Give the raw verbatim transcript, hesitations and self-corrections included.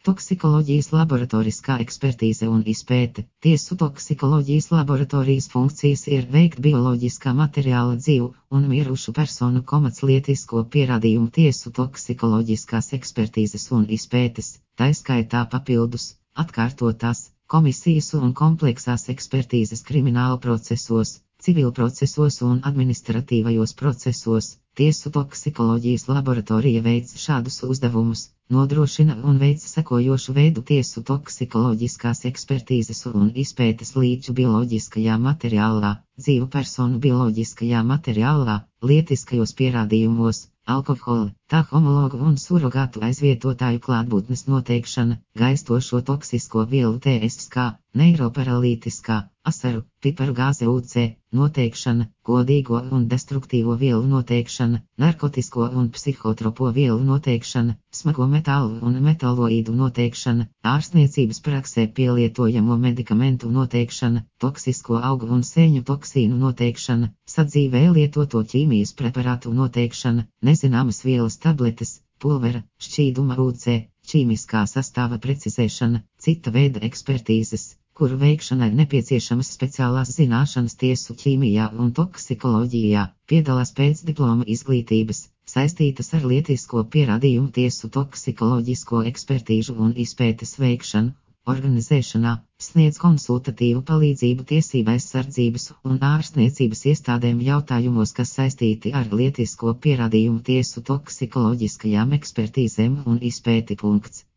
Toksikoloģijas laboratoriskā ekspertīze un izpēte. Tiesu toksikoloģijas laboratorijas funkcijas ir veikt bioloģiskā materiāla dzīvu un mirušu personu komerclietisko pierādījumu tiesu toksikoloģiskās ekspertīzes un izpētes, taiskaitā papildus, atkārtotās, komisijas un kompleksās ekspertīzes krimināla procesos, civilprocesos un administratīvajos procesos. Tiesu toksikoloģijas laboratorija veic šādus uzdevumus, nodrošina un veic sekojošu veidu tiesu toksikoloģiskās ekspertīzes un izpētes līču bioloģiskajā materiālā, dzīvu personu bioloģiskajā materiālā, lietiskajos pierādījumos, alkohola, tā homologu un surogātu aizvietotāju klātbūtnes noteikšana, gaistošo toksisko vielu T S K, neiroparalītiskā, asaru, piparu gāze U C, noteikšana, godīgo un destruktīvo vielu noteikšana, narkotisko un psihotropo vielu noteikšana, smago metālu un metaloīdu noteikšana, ārstniecības praksē pielietojamo medikamentu noteikšana, toksisko augu un sēņu toksīnu noteikšana, sadzīvē lietoto ķīmijas preparātu noteikšana, nezināmas vielas tabletes, pulvera, šķīduma U C, ķīmiskā sastāva precizēšana, cita veida ekspertīzes, kuru veikšanai nepieciešamas speciālās zināšanas tiesu ķīmijā un toksikoloģijā, piedalās pēcdiploma izglītības, saistītas ar lietisko pierādījumu tiesu toksikoloģisko ekspertīžu un izpētes veikšanu, organizēšanā, sniedz konsultatīvu palīdzību tiesību aizsardzības un ārstniecības iestādēm jautājumos, kas saistīti ar lietisko pierādījumu tiesu toksikoloģiskajām ekspertīzēm un izpēti. Punkts.